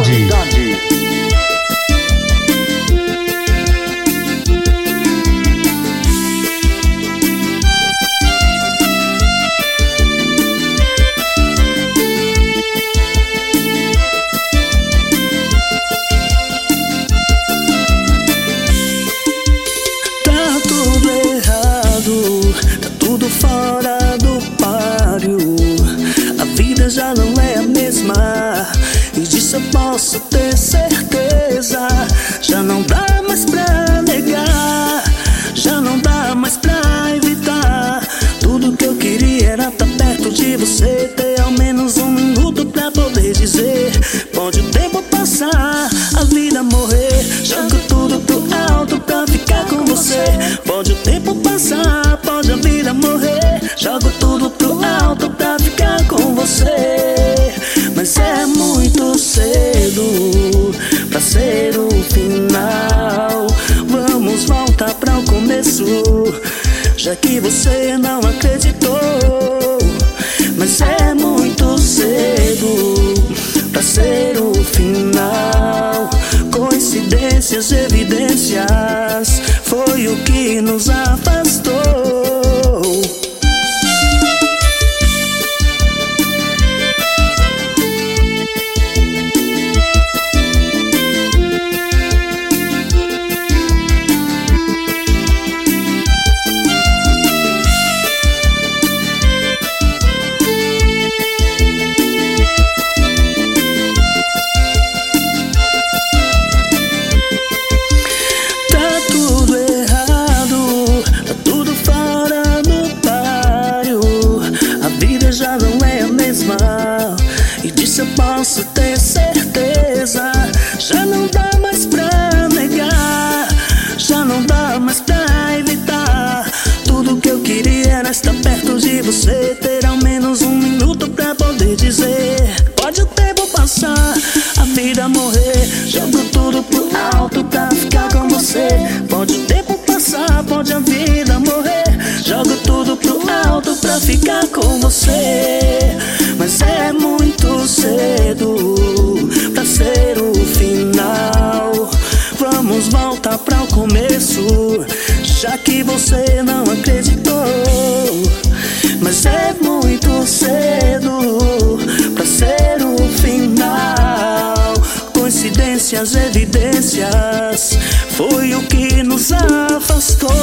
novidade. Tá tudo errado, tá tudo fora do páreo. A vida já não é a mesma, e disso eu posso ter certeza. Já não dá mais pra negar, já não dá mais pra evitar. Tudo que eu queria era estar perto de você, ter ao menos um minuto pra poder dizer: pode o tempo passar, a vida morrer, jogo tudo pro alto pra ficar com você. Pode o tempo passar, pode a vida morrer, jogo tudo pro alto pra ficar com você. Mas é muito cedo pra ser o final. Vamos voltar pra o começo, já que você não acreditou. Mas é muito cedo pra ser o final. Coincidências, evidências, foi o que nos afastou. Já não é a mesma, e disso eu posso ter certeza. Já não dá mais pra negar, já não dá mais pra evitar. Tudo que eu queria era estar perto de você, ter ao menos um minuto pra poder dizer: pode o tempo passar, a vida morrer, jogo tudo pro alto pra ficar com você. Pode o tempo passar, pode a vida morrer, jogo tudo pro alto pra ficar com você. Mas é muito cedo pra ser o final. Vamos voltar pra o começo, já que você não acreditou. Mas é muito cedo pra ser o final. Coincidências, evidências, foi o que nos afastou.